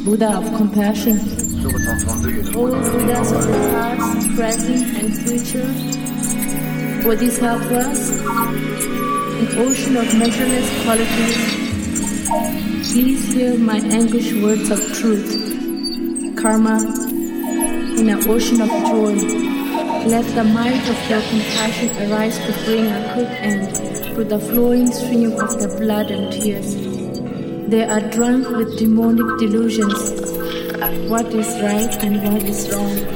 Buddha of compassion. All Buddhas of the past, present, and future, Bodhisattvas, an ocean of measureless qualities, please hear my anguished words of truth. Karma, in an ocean of joy, let the might of your compassion arise to bring a quick end to the flowing stream of the blood and tears. They are drunk with demonic delusions. What is right and what is wrong?